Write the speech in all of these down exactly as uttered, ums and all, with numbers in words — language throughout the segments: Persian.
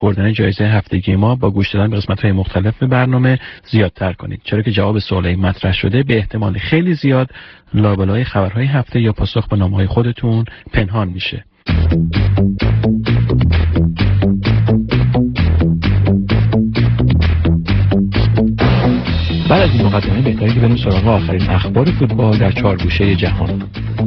بردن جایزه هفتگی ما با گوش دادن به قسمت‌های مختلف برنامه زیادتر کنید، چرا که جواب سوالای مطرح شده به احتمال خیلی زیاد لابلای خبرهای هفته یا پاسخ به نامه‌های خودتون پنهان میشه. بعد از این مقدمه بهتره که بریم سراغ آخرین اخبار فوتبال در چهار گوشه جهان.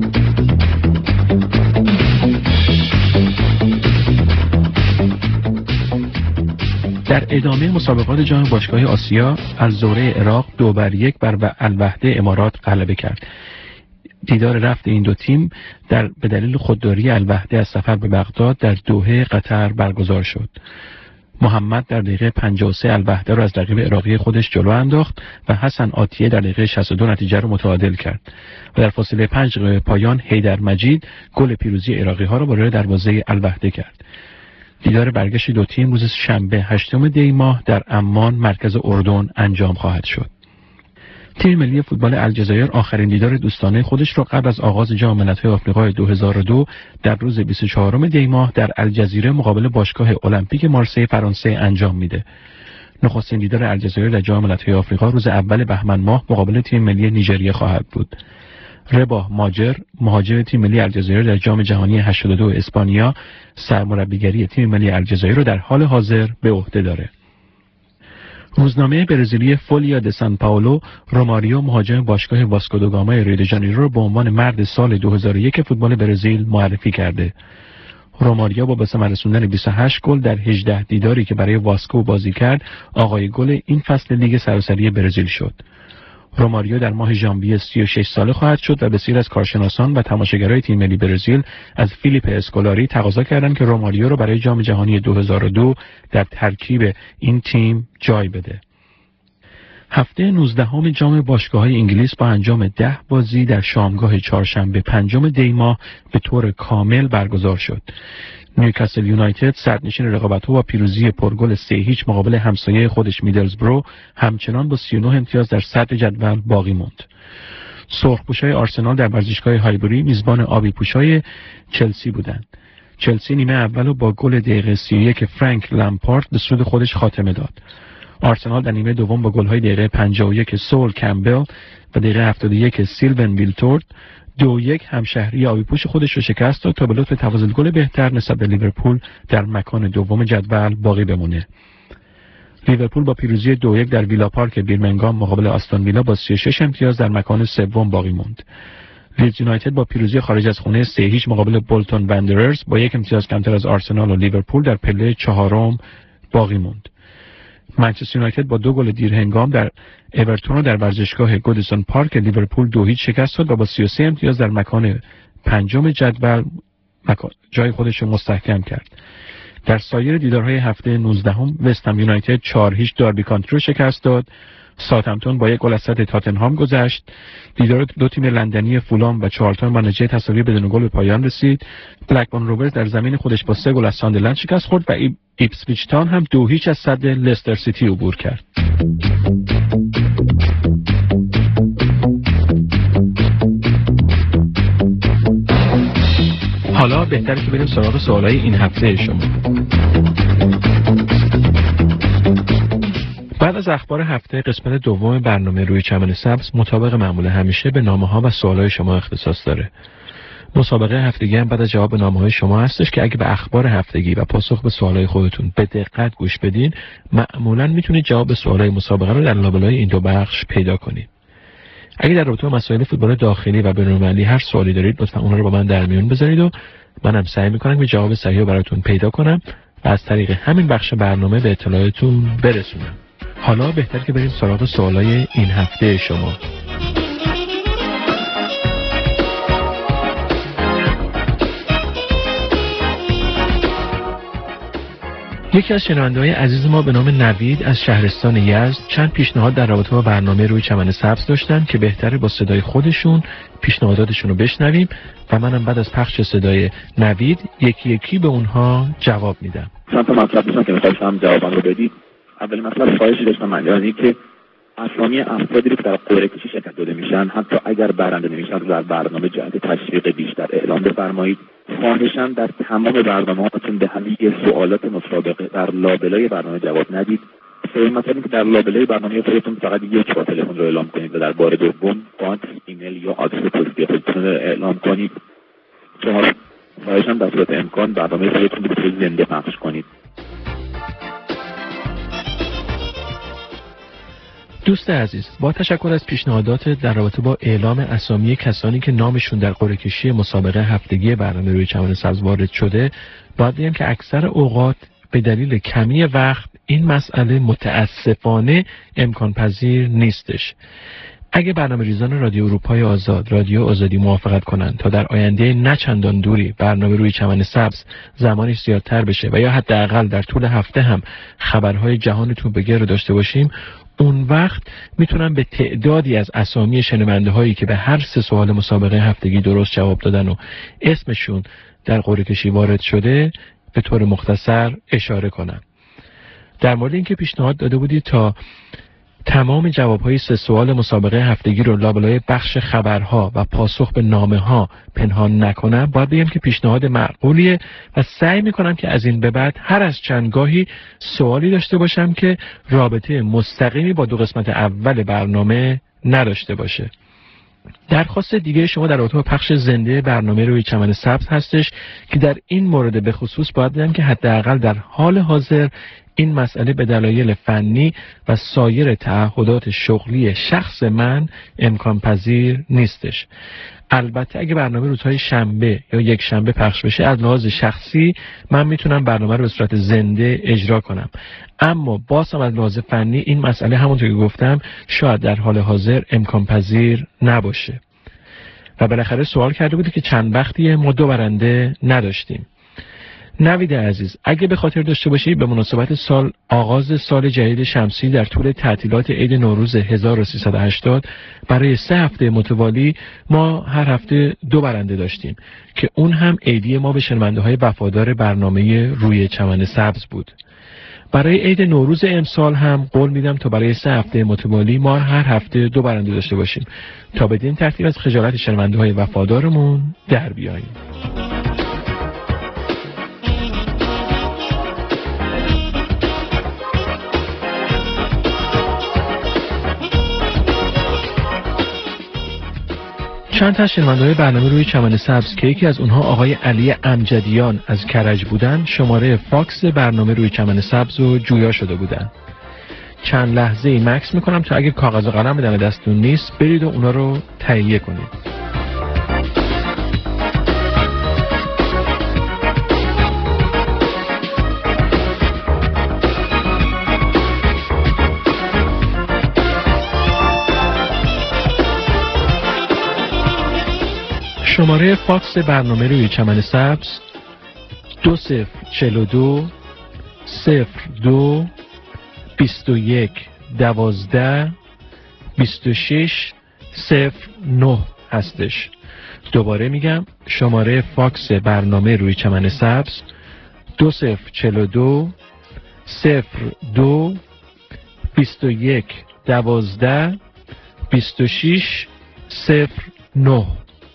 در ادامه مسابقات جام باشگاه آسیا، الزهره عراق دو بر یک بر الوحده امارات غلبه کرد. دیدار رفت این دو تیم در به دلیل خودداری الوحده از سفر به بغداد در دوحه قطر برگزار شد. محمد در دقیقه پنجاه و سه الوحده را از رقیب عراقی خودش جلو انداخت و حسن آتیه در دقیقه شصت و دو نتیجه را متعادل کرد و در فاصله پنج دقیقه پایان حیدر مجید گل پیروزی عراقی ها را وارد دروازه الوحده کرد. دیدار برگشت دو تیم روز شنبه هشتم دی ماه در عمان مرکز اردن انجام خواهد شد. تیم ملی فوتبال الجزایر آخرین دیدار دوستانه خودش را قبل از آغاز جام ملت‌های آفریقا دو هزار و دو در روز بیست و چهارم دی ماه در الجزیره مقابل باشگاه المپیک مارسی فرانسه انجام میده. نخستین دیدار الجزایر در جام ملت‌های آفریقا روز اول بهمن ماه مقابل تیم ملی نیجریه خواهد بود. رباه ماجر مهاجم تیم ملی الجزایر در جام جهانی هشتاد و دو اسپانیا سرمربیگری تیم ملی الجزایر را در حال حاضر به عهده داره. روزنامه برزیلی فولیا د سان پائولو روماریو مهاجم باشگاه واسکو دا گاما ریو دی ژانیرو را به عنوان مرد سال دو هزار و یک فوتبال برزیل معرفی کرده. روماریو با به ثمر رسوندن بیست و هشت گل در هجده دیداری که برای واسکو بازی کرد، آقای گل این فصل لیگ سراسری برزیل شد. روماریو در ماه ژانویه سی و شش ساله خواهد شد و بسیار از کارشناسان و تماشاگرای تیم ملی برزیل از فیلیپ اسکولاری تقاضا کردند که روماریو را برای جام جهانی دو هزار و دو در ترکیب این تیم جای بده. هفته نوزدهم جام باشگاه‌های انگلیس با انجام ده بازی در شامگاه چهارشنبه پنجم دی ماه به طور کامل برگزار شد. نیوکاسل یونایتد صدرنشین رقابت‌ها با پیروزی پرگل سه هیچ مقابل همسایه خودش میدلزبرو همچنان با سی و نه امتیاز در صدر جدول باقی ماند. سرخپوشای آرسنال در ورزشگاه هایبری میزبان آبی پوشای چلسی بودند. چلسی نیمه اول با گل دقیقه سی و یک فرانک لمپارد به سود خودش خاتمه داد. آرسنال در نیمه دوم با گل‌های دقیقه پنجاه و یک سول کمبل و دقیقه هفتاد و یک سیلون ویلتورد دو یک همشهری آبی پوش خودش رو شکست داد تا به لطف تفاضل گل بهتر نسبت به لیورپول در مکان دوم جدول باقی بمونه. لیورپول با پیروزی دو یک در ویلا پارک بیرمنگام مقابل آستون ویلا با سی و شش امتیاز در مکان سوم باقی موند. لیدز یونایتد با پیروزی خارج از خونه سه هیچ مقابل بولتون وندررز با یک امتیاز کمتر از آرسنال و لیورپول در پله چهارم باقی موند. منچستر یونایتد با دو گل دیر هنگام در اورتون در ورزشگاه گودیسون پارک لیورپول دو هیچ شکست داد و با سی و سه امتیاز در مکان پنجم جدول مکان جای خودش رو مستحکم کرد. در سایر دیدارهای هفته نوزدهم وست هم یونایتد چهار هیچ داربی کانتری رو شکست داد. ساوثهمپتون با یک گل از صد تاتنهام گذشت. دیدار دو تیم لندنی فولام و چارلتون با نتیجه تساوی بدون گل به پایان رسید. بلکبورن روورز در زمین خودش با سه گل از ساندرلند شکست خورد و ایپسویچ تاون هم دو هیچ از صد لستر سیتی عبور کرد. حالا بهتره که بریم سراغ سوالای این هفته شما. بعد از اخبار هفته قسمت دوم برنامه روی چمن سبز مطابق معمول همیشه به نامه‌ها و سوالای شما اختصاص داره. مسابقه هفتگی هم بعد از جواب نامه‌های شما هستش که اگه به اخبار هفتگی و پاسخ به سوالای خودتون به دقت گوش بدین، معمولاً میتونید جواب سوالای مسابقه رو در لابلای این دو بخش پیدا کنید. اگه در رابطه با مسائل فوتبال داخلی و بین‌المللی هر سوالی دارید، لطفاً اونها رو با من در میون بذارید و منم سعی می‌کنم که جواب صحیح رو براتون پیدا کنم و از طریق همین بخش برنامه به اطلاعاتتون برسونم. حالا بهتر که بریم سراغ سوالای این هفته شما. یکی از شنونده‌های عزیز ما به نام نوید از شهرستان یزد چند پیشنهاد در رابطه با برنامه روی چمن سبز داشتن که بهتره با صدای خودشون پیشنهاداتشون رو بشنویم و منم بعد از پخش صدای نوید یکی یکی به اونها جواب میدم. چند تا مطلب داشتم که می‌خواستم جوابم رو بدید. اول مطلب خواهشی داشتم من یعنی که اسامی افرادی که در قرعه کشی شرکت داده میشن حتی اگر برنده نمیشن در برنامه جهت تشویق بیشتر اعلام بفرمایید. خواهشاً در تمام برنامه‌هاتون به همه سوالات مسابقه در لابلای برنامه جواب ندید. مثلا اینکه در لابلای برنامه خودتون فقط یک بار تلفن رو اعلام کنید و در بار دوم فاکس، ایمیل یا آدرس پستی خودتون رو اعلام کنید. شما خواهشاً در صورت امکان برنامه خودتون رو به صورت زنده پخش کنید. دوست عزیز، با تشکر از پیشنهادات در رابطه با اعلام اسامی کسانی که نامشون در قرعه کشی مسابقه هفتگی برنامه روی چمن سبز وارد شده، باید بگم که اکثر اوقات به دلیل کمی وقت این مسئله متاسفانه امکان پذیر نیستش. اگه برنامه ریزان رادیو اروپای آزاد، رادیو آزادی موافقت کنند تا در آینده نه چندان دوری برنامه روی چمن سبز زمانش زیادتر بشه و یا حداقل در طول هفته هم خبرهای جهان تو بگیر رو داشته باشیم، اون وقت میتونن به تعدادی از اسامی شنونده هایی که به هر سه سوال مسابقه هفتگی درست جواب دادن و اسمشون در قرعه کشی وارد شده به طور مختصر اشاره کنم. در مورد اینکه پیشنهاد داده بودید تا تمام جوابهای سه سوال مسابقه هفتگی رو لابلای بخش خبرها و پاسخ به نامه ها پنهان نکنم، باید بگم که پیشنهاد معقولیه و سعی میکنم که از این به بعد هر از چندگاهی سوالی داشته باشم که رابطه مستقیمی با دو قسمت اول برنامه نداشته باشه. درخواست دیگه شما در رابطه با پخش زنده برنامه روی چمن سبز هستش که در این مورد به خصوص باید بگم که حداقل در حال حاضر این مسئله به دلایل فنی و سایر تعهدات شغلی شخص من امکان پذیر نیستش. البته اگه برنامه روزهای شنبه یا یک شنبه پخش بشه، از لحاظ شخصی من میتونم برنامه رو به صورت زنده اجرا کنم، اما باز هم از لحاظ فنی این مسئله همونطور که گفتم شاید در حال حاضر امکان پذیر نباشه. و بالاخره سوال کرده بودی که چند وقتیه ما دو برنده نداشتیم. نوید عزیز، اگه به خاطر داشته باشی به مناسبت سال آغاز سال جدید شمسی در طول تعطیلات عید نوروز هزار و سیصد و هشتاد برای سه هفته متوالی ما هر هفته دو برنده داشتیم که اون هم عیدی ما به شنونده های وفادار برنامه روی چمن سبز بود. برای عید نوروز امسال هم قول میدم تا برای سه هفته متوالی ما هر هفته دو برنده داشته باشیم تا بدین ترتیب از خجالت شنونده های وفادارمون در بیاییم. چند تا شنونده‌های برنامه روی چمن سبز که یکی از اونها آقای علی امجدیان از کرج بودن، شماره فاکس برنامه روی چمن سبز رو جویا شده بودن. چند لحظه ای مکس میکنم تا اگه کاغذ و قلم دم دستون نیست برید و اونا رو تهیه کنید. شماره فاکس برنامه روی چمن سبز دو صفر چهل و دو صفر دو بیست و یک دوازده بیست و شش صفر نه هستش. دوباره میگم شماره فاکس برنامه روی چمن سبز دو صفر چهل و دو صفر دو بیست و یک دوازده بیست و شش صفر نه.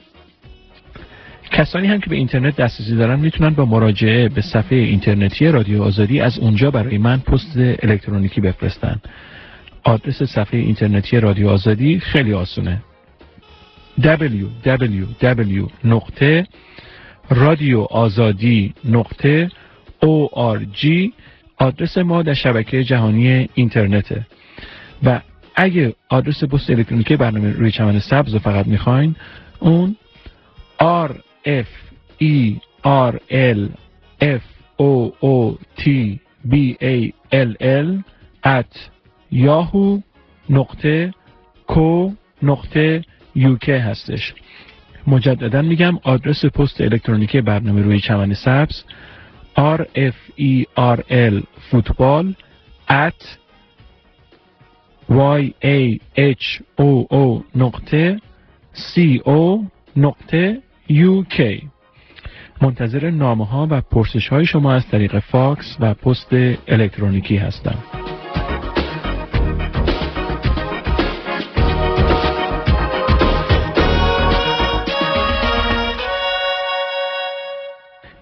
کسانی هم که به اینترنت دسترسی دارن میتونن با مراجعه به صفحه اینترنتی رادیو آزادی از اونجا برای من پست الکترونیکی بفرستن. آدرس صفحه اینترنتی رادیو آزادی خیلی آسونه: دبلیو دبلیو دبلیو نقطه رادیو آزادی نقطه او آر جی آدرس ما در شبکه جهانی اینترنته. و اگه آدرس پست الکترونیکی برنامه روی چمن سبز رو فقط میخواین، اون آر اف ای آر ال اف او او تی بی ای ال ال ات یاهو نقطه کو نقطه یوک هستش. مجددا میگم آدرس پست الکترونیکی برنامه روی چمن سبز آر اف ای آر ال فوتبال ات وای ای اچ او او نقطه سی او نقطه یو کی. منتظر نامه ها و پرسش های شما از طریق فاکس و پست الکترونیکی هستم.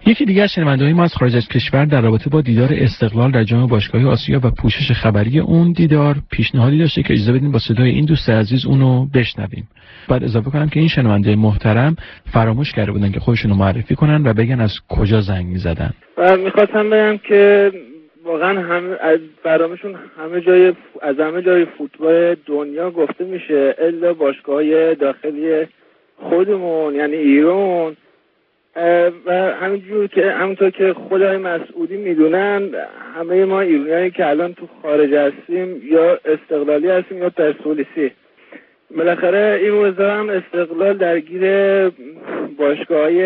یکی دیگر از شنونده‌های ما از خارج از کشور در رابطه با دیدار استقلال در جام باشگاهی آسیا و پوشش خبری اون دیدار پیشنهادی داشته که اجازه بدیم با صدای این دوست عزیز اونو بشنویم. بعد اضافه کنم که این شنونده محترم فراموش کرده بودن که خودشونو معرفی کنن و بگن از کجا زنگ می‌زدن. و می‌خواستم بگم که واقعا همه از برنامه‌شون همه جای از همه جای فوتبال دنیا گفته میشه الا باشگاه‌های داخلی خودمون یعنی ایران. و همینجور که همونطور که خدای مسعودی میدونن همه ما ایرانیایی که الان تو خارج هستیم یا استقلالی هستیم یا پرسپولیسی. بالاخره این روزا هم استقلال درگیر باشگاه‌های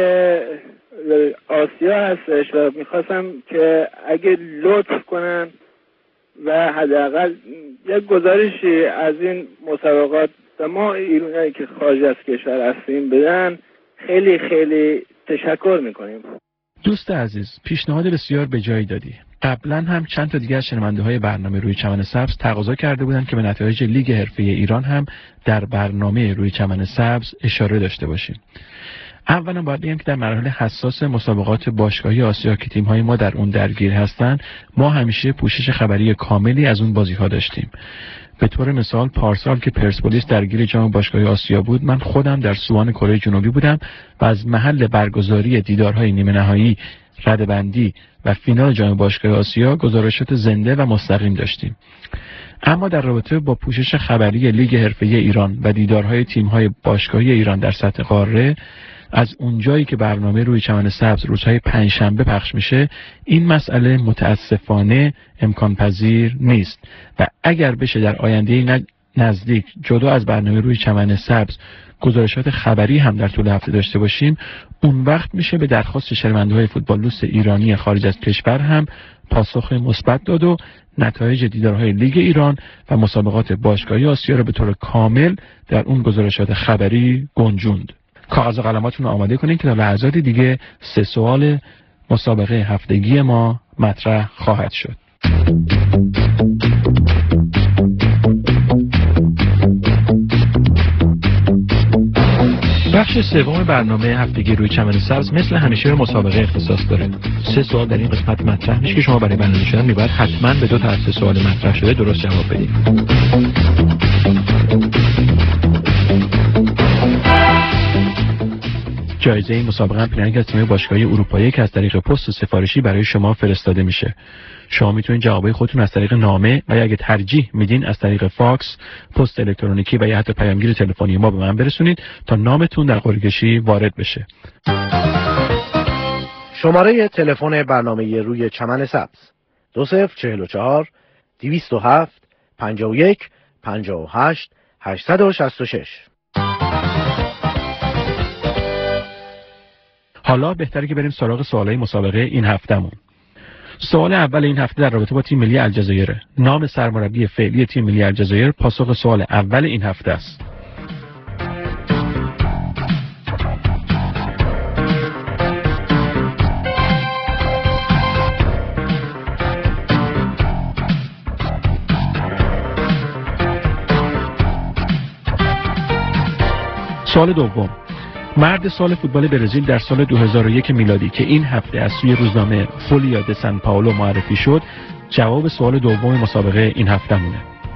آسیا هستش و میخواستم که اگه لطف کنن و حداقل یک گزارشی از این مسابقات و ما ایرانیایی که خارج از کشور هستیم بدن خیلی خیلی تشکر میکنیم. دوست عزیز، پیشنهاد بسیار به جایی دادی. قبلا هم چند تا دیگه از شنونده های برنامه روی چمن سبز تقاضا کرده بودن که به نتایج لیگ حرفه‌ای ایران هم در برنامه روی چمن سبز اشاره داشته باشیم. اولا باید بگم که در مراحل حساس مسابقات باشگاهی آسیا که تیم‌های ما در اون درگیر هستن، ما همیشه پوشش خبری کاملی از اون بازی‌ها داشتیم. به طور مثال پارسال که پرسپولیس درگیر جام باشگاهی آسیا بود، من خودم در سوان کره جنوبی بودم و از محل برگزاری دیدارهای نیمه نهایی، رده‌بندی و فینال جام باشگاهی آسیا گزارشات زنده و مستقیم داشتیم. اما در رابطه با پوشش خبری لیگ حرفه‌ای ایران و دیدارهای تیم‌های باشگاهی ایران در سطح قاره، از اونجایی که برنامه روی چمن سبز روزهای پنجشنبه پخش میشه، این مسئله متاسفانه امکان پذیر نیست و اگر بشه در آینده نزدیک جدا از برنامه روی چمن سبز گزارشات خبری هم در طول هفته داشته باشیم، اون وقت میشه به درخواست شنونده‌های فوتبال دوست ایرانی خارج از کشور هم پاسخ مثبت داد و نتایج دیدارهای لیگ ایران و مسابقات باشگاهی آسیا را به طور کامل در اون گزارشات خبری گنجوند. کاغذ و قلماتون رو آماده کنید که در لحظات دیگه سه سوال مسابقه هفتگی ما مطرح خواهد شد. بخش سوم برنامه هفتگی روی چمن سبز مثل همیشه به مسابقه اختصاص داره. سه سوال در این قسمت مطرح میشه که شما برای برنامه شدن میباید حتما به دو تا از سه سوال مطرح شده درست جواب بدید. جایزه این مسابقه هم پیرنگ از تیم باشگاهی اروپایی که از طریق پست سفارشی برای شما فرستاده میشه. شما میتونید جوابای خودتون از طریق نامه و یا اگه ترجیح میدین از طریق فاکس، پست الکترونیکی و یا حتی پیامگیر تلفنی ما به من برسونید تا نامتون در قرعه کشی وارد بشه. شماره تلفن برنامه روی چمن سبز دو صفر چهل و چهار دویست و هفت پنجاه و یک پنجاه و هشت هشتصد و شصت و شش. حالا بهتره که بریم سراغ سوالای مسابقه این هفتهمون. سوال اول این هفته در رابطه با تیم ملی الجزایر. نام سرمربی فعلی تیم ملی الجزایر پاسخ سوال اول این هفته است. سوال دوم. مرد سال فوتبال برزیل در سال دو هزار و یک میلادی که این هفته از سوی روزنامه فولیا د سان پائولو معرفی شد، جواب سوال دوم مسابقه این هفته مونه.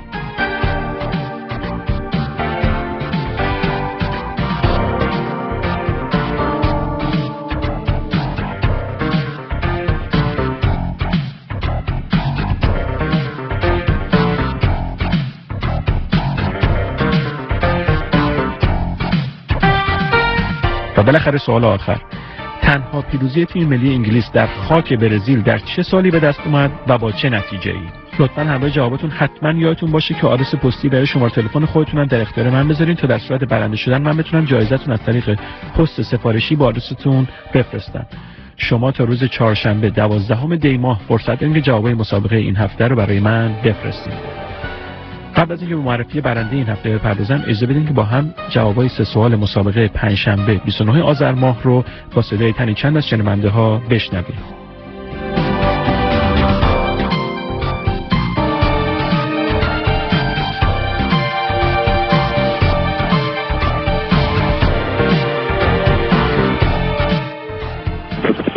و بالاخره سوال آخر. تنها پیروزی تیم ملی انگلیس در خاک برزیل در چه سالی به دست اومد و با چه نتیجه‌ای؟ لطفاً همه جواباتون حتما یادتون باشه که آدرس پستی و شماره تلفن خودتون هم در اختیار من بذارین تا در صورت برنده شدن من بتونم جایزتون از طریق پست سفارشی با آدرستون بفرستم. شما تا روز چهارشنبه دوازدهم دی ماه فرصت دارین که جوابای مسابقه این هفته رو برای من بفرستید. قبل از اینکه به معرفی برنده این هفته بپردازم، اجازه بدین که با هم جوابای سه سوال مسابقه پنجشنبه بیست و نه آذر ماه رو با صدای تنی چند از شنونده ها بشنویم. سوال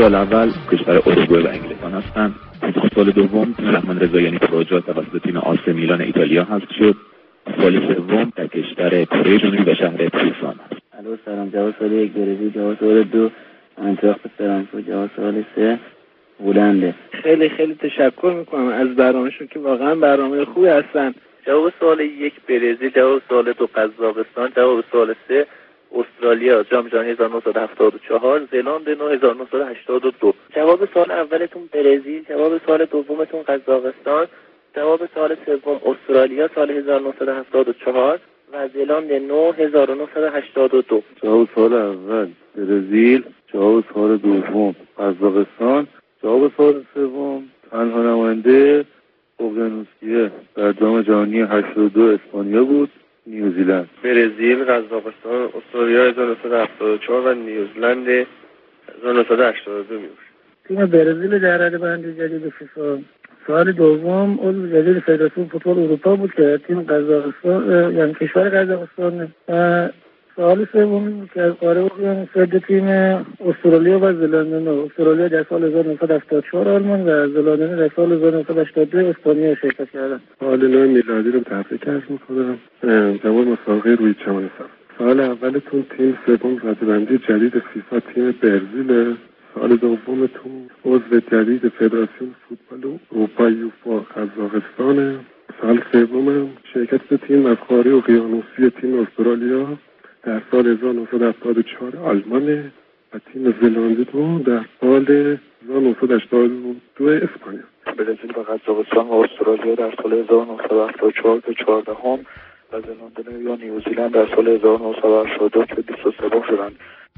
سال اول کشور اوروگوئه و انگلستان هستند. سال دوم رحمان رضاییانی پروژه توسط تیم آس میلان ایتالیا حذف شد. سال سوم در کشور کره جنوبی و شهر پوسان است. الو سلام، جواب سال یک برزیل، جواب سال دو انتراخت فرانکفورت، جواب سال سه هلند. خیلی خیلی تشکر میکنم از برنامه‌شون که واقعا برنامه خوبی هستن. جواب سوال یک برزیل، جواب سوال دو قزاقستان، جواب سوال سه استرالیا، جام جهانی هزار و نهصد و هفتاد و چهار، زلاند نو هزار و نهصد و هشتاد و دو. جواب سوال اولتون برزیل، جواب سوال دومتون قزاقستان، جواب سوال سوم استرالیا سال هزار و نهصد و هفتاد و چهار و زلاند نو هزار و نهصد و هشتاد و دو. جواب سوال اول برزیل، جواب سوال دوم قزاقستان، جواب سوال سوم تنها نماینده اقیانوسیه در جام جهانی هشتاد و دو اسپانیا بود، نیوزیلند. برزیل، قزاقستان، استرالیا هزار و نهصد و هفتاد و چهار و نیوزیلند هزار و نهصد و هشتاد و دو میشه. تیم برزیل در رده‌بندی جدید فیفا. سال دوم عضو جدید فدراسیون فوتبال اروپا بود که تیم قزاقستان یعنی کشور قزاقستان. سال سومی بود که از قاره اقیانوسیه تیم استرالیا و زلاند نو. استرالیا در سال هزار و نهصد و هفتاد و چهار آلمان و زلاند نو در سال هزار و نهصد و هشتاد و دو اسپانیا شرکت کردند. سال نو میلادی رو تبریک عرض می‌کنم. جواب مسابقه روی چمن سبز. سال اولتون تیم سوم رده‌بندی جدید فیفا تیم برزیل. سال دومتون عضو جدید فدراسیون فوتبال اروپا یوفا قزاقستان. سال سوم شرکت تیم از قاره اقیانوسیه تیم استرالیا در سال هزار و نهصد و هفتاد و چهار آلمان و تیم زلاند نو در سال هزار و نهصد و هشتاد و دو اسپانیا. برزیل و قزاقستان و استرالیا در سال هزار و نهصد و هفتاد و چهار به چهاردهم و زلاند نو یا نیوزیلند در سال هزار و نهصد و هشتاد و دو که بیست و سوم شدند.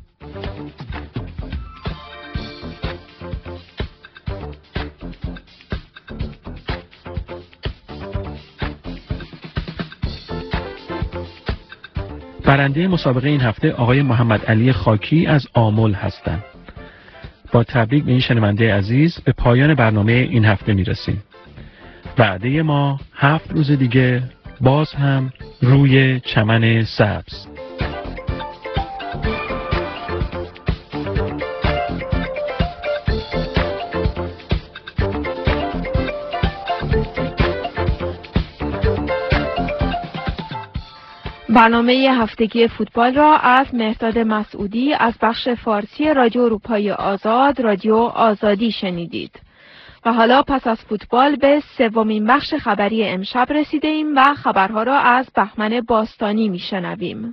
برنده مسابقه این هفته آقای محمد علی خاکی از آمل هستند. با تبریک به این شنونده عزیز به پایان برنامه این هفته میرسیم. وعده ما هفت روز دیگه باز هم روی چمن سبز. برنامه هفتگی فوتبال را از مهرداد مسعودی از بخش فارسی رادیو اروپای آزاد رادیو آزادی شنیدید. و حالا پس از فوتبال به سومین بخش خبری امشب رسیده ایم و خبرها را از بهمن باستانی میشنویم.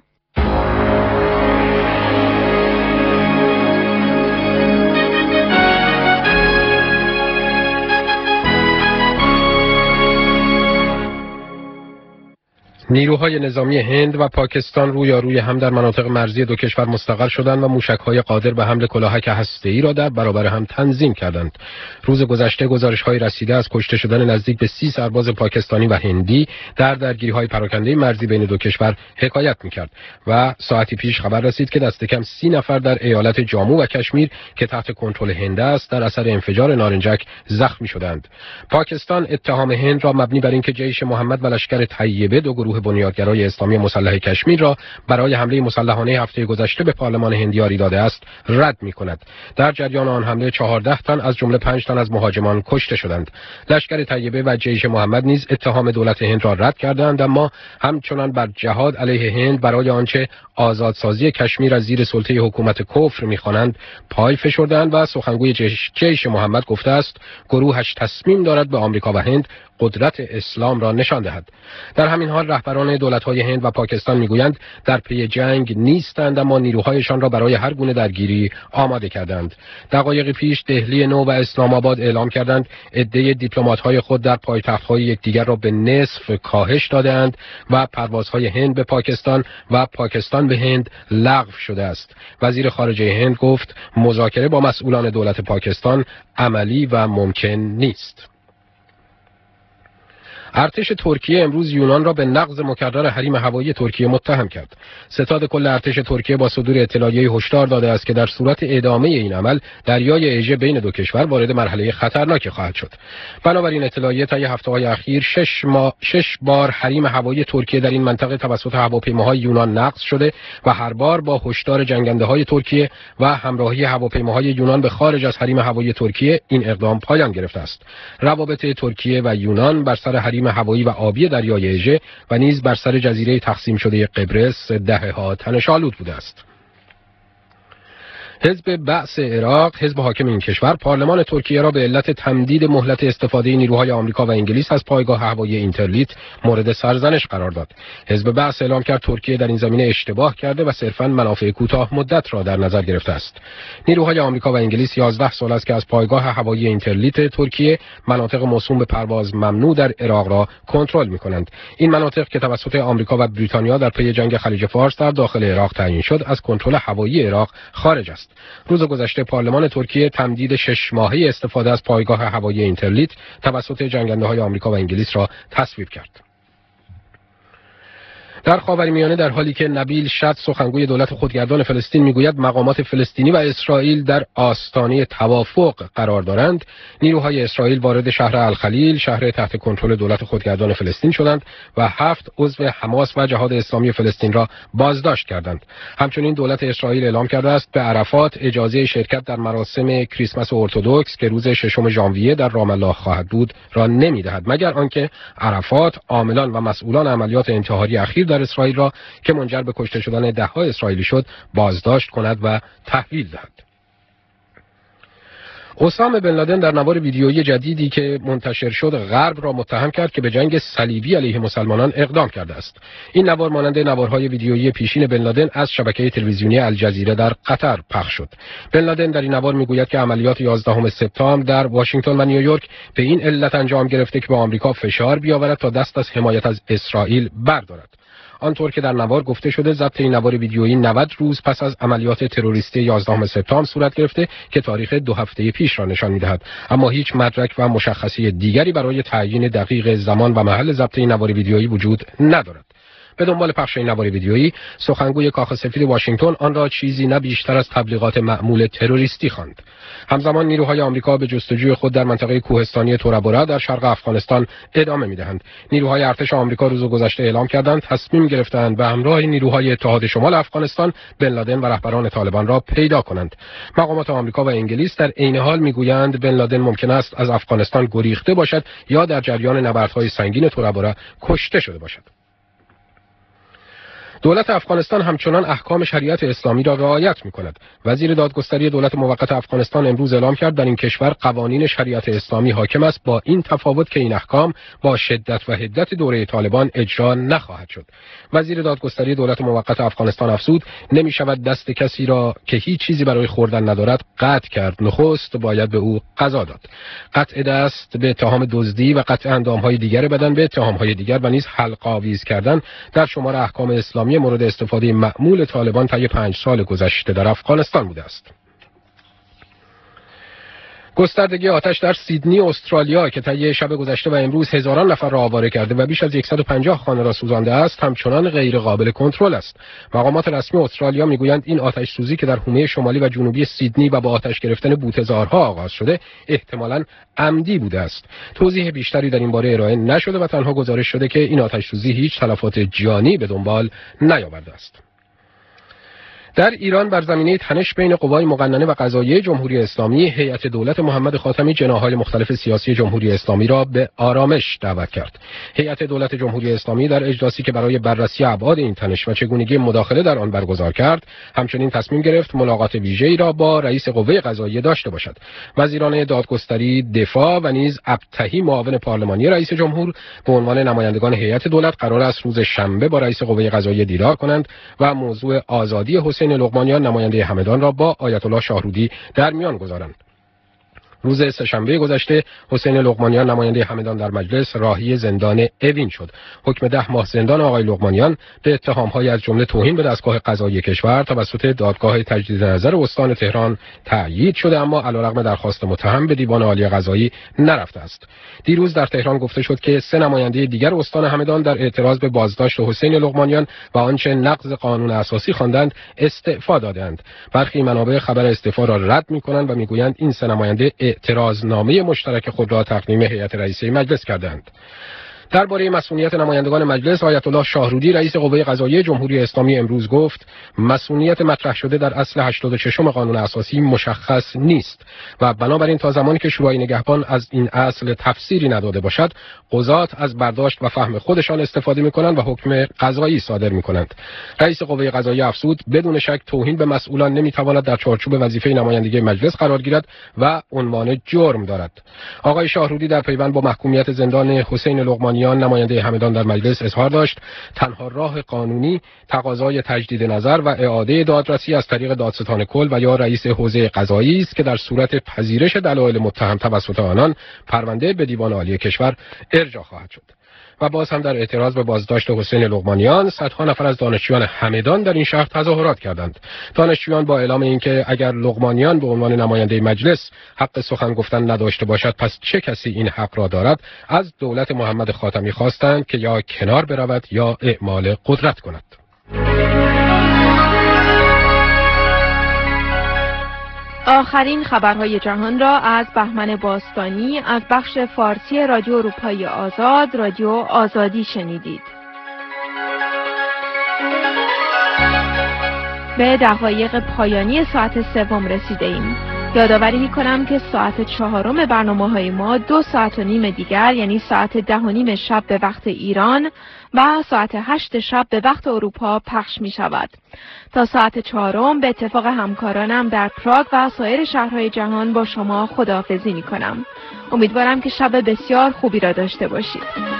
نیروهای نظامی هند و پاکستان رویاروی هم در مناطق مرزی دو کشور مستقر شدند و موشک‌های قادر به حمل کلاهک هسته‌ای را در برابر هم تنظیم کردند. روز گذشته گزارش‌های رسیده از کشته شدن نزدیک به سی سرباز پاکستانی و هندی در درگیری‌های پراکنده مرزی بین دو کشور حکایت می‌کرد و ساعتی پیش خبر رسید که دست کم سی نفر در ایالت جامو و کشمیر که تحت کنترل هند است در اثر انفجار نارنجک زخمی شدند. پاکستان اتهام هند را مبنی بر اینکه جیش محمد و لشکر طیبه دو گروه بنیادگرای اسلامی مسلح کشمیر را برای حمله مسلحانه هفته گذشته به پارلمان هند یاری داده است رد می‌کند. در جریان آن حمله چهارده تن از جمله پنج تن از مهاجمان کشته شدند. لشکر طیبه و جیش محمد نیز اتهام دولت هند را رد کردند، اما همچنان بر جهاد علیه هند برای آنچه آزادسازی کشمیر از زیر سلطه حکومت کفر می‌خوانند پای فشردند و سخنگوی جیش, جیش محمد گفته است گروهش تصمیم دارد به آمریکا و هند قدرت اسلام را نشان دهد. در همین حال رهبران دولت‌های هند و پاکستان میگویند در پی جنگ نیستند، اما نیروهایشان را برای هر گونه درگیری آماده کردند. دقایقی پیش دهلی نو و اسلام آباد اعلام کردند عده دیپلمات‌های خود در پایتخت‌های یکدیگر را به نصف کاهش داده‌اند و پروازهای هند به پاکستان و پاکستان به هند لغو شده است. وزیر خارجه هند گفت مذاکره با مسئولان دولت پاکستان عملی و ممکن نیست. ارتش ترکیه امروز یونان را به نقض مکرر حریم هوایی ترکیه متهم کرد. ستاد کل ارتش ترکیه با صدور اطلاعیه هشدار داده است که در صورت ادامه این عمل دریای اژه بین دو کشور وارد مرحله خطرناکی خواهد شد. بنابراین اطلاعیه طی هفته‌های اخیر شش ما شش بار حریم هوایی ترکیه در این منطقه توسط هواپیماهای یونان نقض شده و هر بار با هشدار جنگنده‌های ترکیه و همراهی هواپیماهای یونان به خارج از حریم هوایی ترکیه این اقدام پایان گرفته است. روابط ترکیه و یونان بر سر حریم هوایی و آبی دریای اژه و نیز بر سر جزیره تقسیم شده قبرس دهه‌ها تنش‌آلود بوده است. حزب بعث عراق، حزب حاکم این کشور، پارلمان ترکیه را به علت تمدید مهلت استفاده نیروهای آمریکا و انگلیس از پایگاه هوایی اینترلیت مورد سرزنش قرار داد. حزب بعث اعلام کرد ترکیه در این زمینه اشتباه کرده و صرفاً منافع کوتاه مدت را در نظر گرفته است. نیروهای آمریکا و انگلیس یازده سال است که از پایگاه هوایی اینترلیت ترکیه مناطق موسوم به پرواز ممنوع در عراق را کنترل می‌کنند. این مناطق که توسط آمریکا و بریتانیا در پی جنگ خلیج فارس در داخل عراق تعیین شد، از کنترل هوایی عراق خارج است. روز گذشته پارلمان ترکیه تمدید شش ماهه استفاده از پایگاه هوایی اینترلیت توسط جنگنده‌های آمریکا و انگلیس را تصویب کرد. در خاورمیانه در حالی که نبیل شد سخنگوی دولت خودگردان فلسطین میگوید مقامات فلسطینی و اسرائیل در آستانه توافق قرار دارند، نیروهای اسرائیل وارد شهر الخلیل، شهر تحت کنترل دولت خودگردان فلسطین شدند و هفت عضو حماس و جهاد اسلامی فلسطین را بازداشت کردند. همچنین دولت اسرائیل اعلام کرده است به عرفات اجازه شرکت در مراسم کریسمس ارتدوکس که روز ششم ژانویه در رام الله خواهد بود را نمیدهد، مگر آنکه عرفات عاملان و مسئولان عملیات انتحاری اخیر در اسرائیل را که منجر به کشته شدن ده‌ها اسرائیلی شد بازداشت کند و تحویل دهد. اسامه بن لادن در نوار ویدیویی جدیدی که منتشر شد غرب را متهم کرد که به جنگ صلیبی علیه مسلمانان اقدام کرده است. این نوار مانند نوارهای ویدیویی پیشین بن لادن از شبکه تلویزیونی الجزیره در قطر پخش شد. بن لادن در این نوار میگوید که عملیات یازدهم سپتامبر در واشنگتن و نیویورک به این علت انجام گرفته که به آمریکا فشار بیاورد تا دست از حمایت از اسرائیل بردارد. آنطور که در نوار گفته شده ضبط این نوار ویدیویی نود روز پس از عملیات تروریستی یازدهم سپتامبر صورت گرفته که تاریخ دو هفته پیش را نشان می‌دهد، اما هیچ مدرک و مشخصی دیگری برای تعیین دقیق زمان و محل ضبط این نوار ویدیویی وجود ندارد. به دنبال پخش این نوار ویدیویی، سخنگوی کاخ سفید واشنگتن آن را چیزی نه بیشتر از تبلیغات معمول تروریستی خواند. همزمان نیروهای آمریکا به جستجوی خود در منطقه کوهستانی تورابورا در شرق افغانستان ادامه می‌دهند. نیروهای ارتش آمریکا روز گذشته اعلام کردند تصمیم گرفتند به همراه نیروهای اتحاد شمال افغانستان بن لادن و رهبران طالبان را پیدا کنند. مقامات آمریکا و انگلیس در عین حال میگویند بن لادن ممکن است از افغانستان گریخته باشد یا در جریان نبردهای سنگین تورابورا کشته شده باشد. دولت افغانستان همچنان احکام شریعت اسلامی را رعایت می‌کند. وزیر دادگستری دولت موقت افغانستان امروز اعلام کرد در این کشور قوانین شریعت اسلامی حاکم است، با این تفاوت که این احکام با شدت و حدت دوره طالبان اجرا نخواهد شد. وزیر دادگستری دولت موقت افغانستان افزود نمی‌شود دست کسی را که هیچ چیزی برای خوردن ندارد قطع کرد. نخست باید به او قضا داد. قطع دست به اتهام دزدی و قطع اندام‌های دیگر بدن به اتهام‌های دیگر و نیز حلق آویز کردن در شمار احکام اسلامی مورد استفاده معمول طالبان طی پنج سال گذشته در افغانستان بوده است. گستردگی آتش در سیدنی استرالیا که طی شب گذشته و امروز هزاران نفر را آواره کرده و بیش از صد و پنجاه خانه را سوزانده است همچنان غیر قابل کنترل است. مقامات رسمی استرالیا میگویند این آتش سوزی که در حومه شمالی و جنوبی سیدنی و با آتش گرفتن بوته‌زارها آغاز شده احتمالاً عمدی بوده است. توضیح بیشتری در این باره ارائه نشده و تنها گزارش شده که این آتش سوزی هیچ تلفات جانی به دنبال نیاورده است. در ایران بر زمینه تنش بین قوای مقننه و قضاییه جمهوری اسلامی، هیئت دولت محمد خاتمی جناح‌های مختلف سیاسی جمهوری اسلامی را به آرامش دعوت کرد. هیئت دولت جمهوری اسلامی در اجلاسی که برای بررسی ابعاد این تنش و چگونگی مداخله در آن برگزار کرد، همچنین تصمیم گرفت ملاقات ویژه‌ای را با رئیس قوه قضاییه داشته باشد. وزیران دادگستری، دفاع و نیز ابتهی معاون پارلمانی رئیس جمهور به عنوان نمایندگان هیئت دولت قرار است روز شنبه با رئیس قوه قضاییه دیدار کنند و موضوع آزادی حسین لقمانیان نماینده همدان را با آیت الله شاهرودی در میان گذارند. روز سه‌شنبه گذشته حسین لقمانیان نماینده همدان در مجلس راهی زندان اوین شد. حکم ده ماه زندان آقای لقمانیان به اتهام‌های از جمله توهین به دستگاه قضایی کشور توسط دادگاه تجدید نظر استان تهران تأیید شده، اما علیرغم درخواست متهم به دیوان عالی قضایی نرفته است. دیروز در تهران گفته شد که سه نماینده دیگر استان همدان در اعتراض به بازداشت حسین لقمانیان و آنچه نقض قانون اساسی خواندند استعفا دادند. برخی منابع خبر استعفا را رد می‌کنند و می‌گویند این سه نماینده اعتراضنامه مشترک خود را تقدیم هیئت رئیسه مجلس کردند. درباره مسئولیت نمایندگان مجلس، آیت الله شاهرودی رئیس قوه قضاییه جمهوری اسلامی امروز گفت مسئولیت مطرح شده در اصل هشتاد و شش قانون اساسی مشخص نیست و بنابراین تا زمانی که شورای نگهبان از این اصل تفسیری نداده باشد، قضات از برداشت و فهم خودشان استفاده می‌کنند و حکم قضایی صادر می‌کنند. رئیس قوه قضاییه افزود بدون شک توهین به مسئولان نمی‌تواند در چارچوب وظیفه نمایندگی مجلس قرار گیرد و عنوان جرم دارد. آقای شاهرودی در پیوند با محکومیت زندان حسین لقمانیان نماینده همدان در مجلس اظهار داشت تنها راه قانونی تقاضای تجدید نظر و اعاده دادرسی از طریق دادستان کل و یا رئیس حوزه قضایی است که در صورت پذیرش دلایل متهم توسط آنان پرونده به دیوان عالی کشور ارجاع خواهد شد. و باز هم در اعتراض به بازداشت حسین لقمانیان صدها نفر از دانشجویان همدان در این شهر تظاهرات کردند. دانشجویان با اعلام اینکه اگر لقمانیان به عنوان نماینده مجلس حق سخن گفتن نداشته باشد پس چه کسی این حق را دارد، از دولت محمد خاتمی خواستند که یا کنار برود یا اعمال قدرت کند. آخرین خبرهای جهان را از بهمن باستانی از بخش فارسی رادیو اروپایی آزاد رادیو آزادی شنیدید. به دقایق پایانی ساعت سوم رسیده ایم. یادآوری می‌کنم که ساعت چهارم برنامه‌های ما دو ساعت و نیم دیگر یعنی ساعت ده و نیم شب به وقت ایران و ساعت هشت شب به وقت اروپا پخش می شود. تا ساعت چهارم به اتفاق همکارانم در پراگ و سایر شهرهای جهان با شما خداحافظی می کنم. امیدوارم که شب بسیار خوبی را داشته باشید.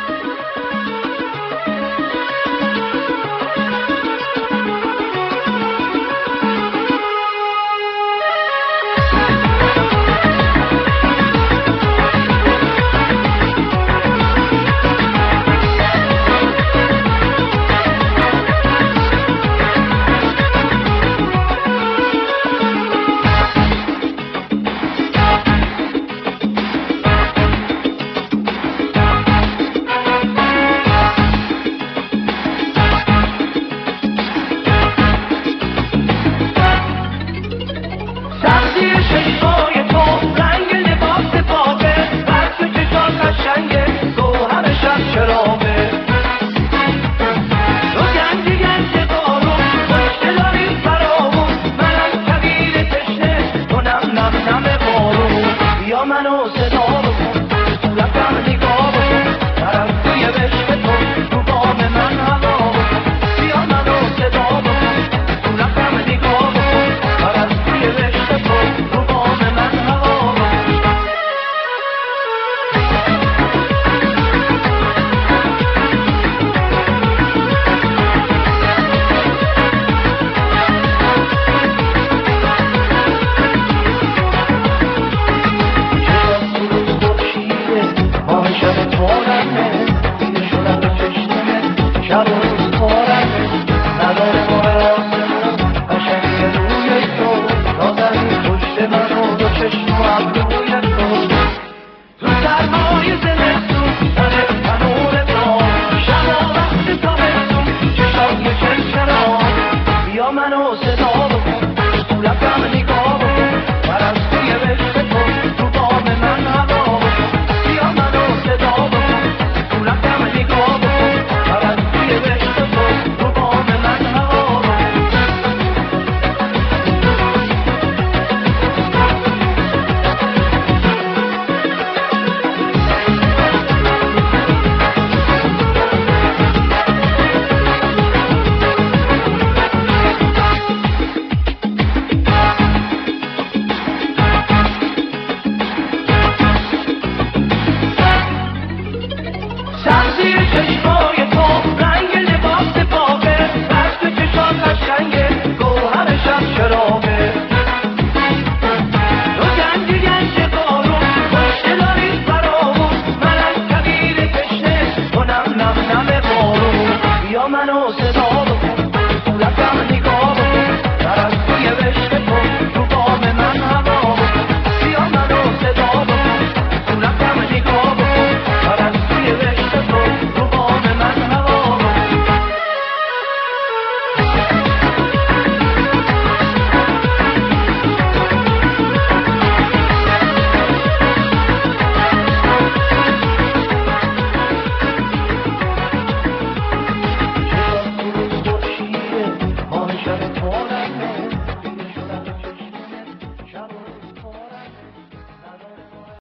چشمای تو رنگ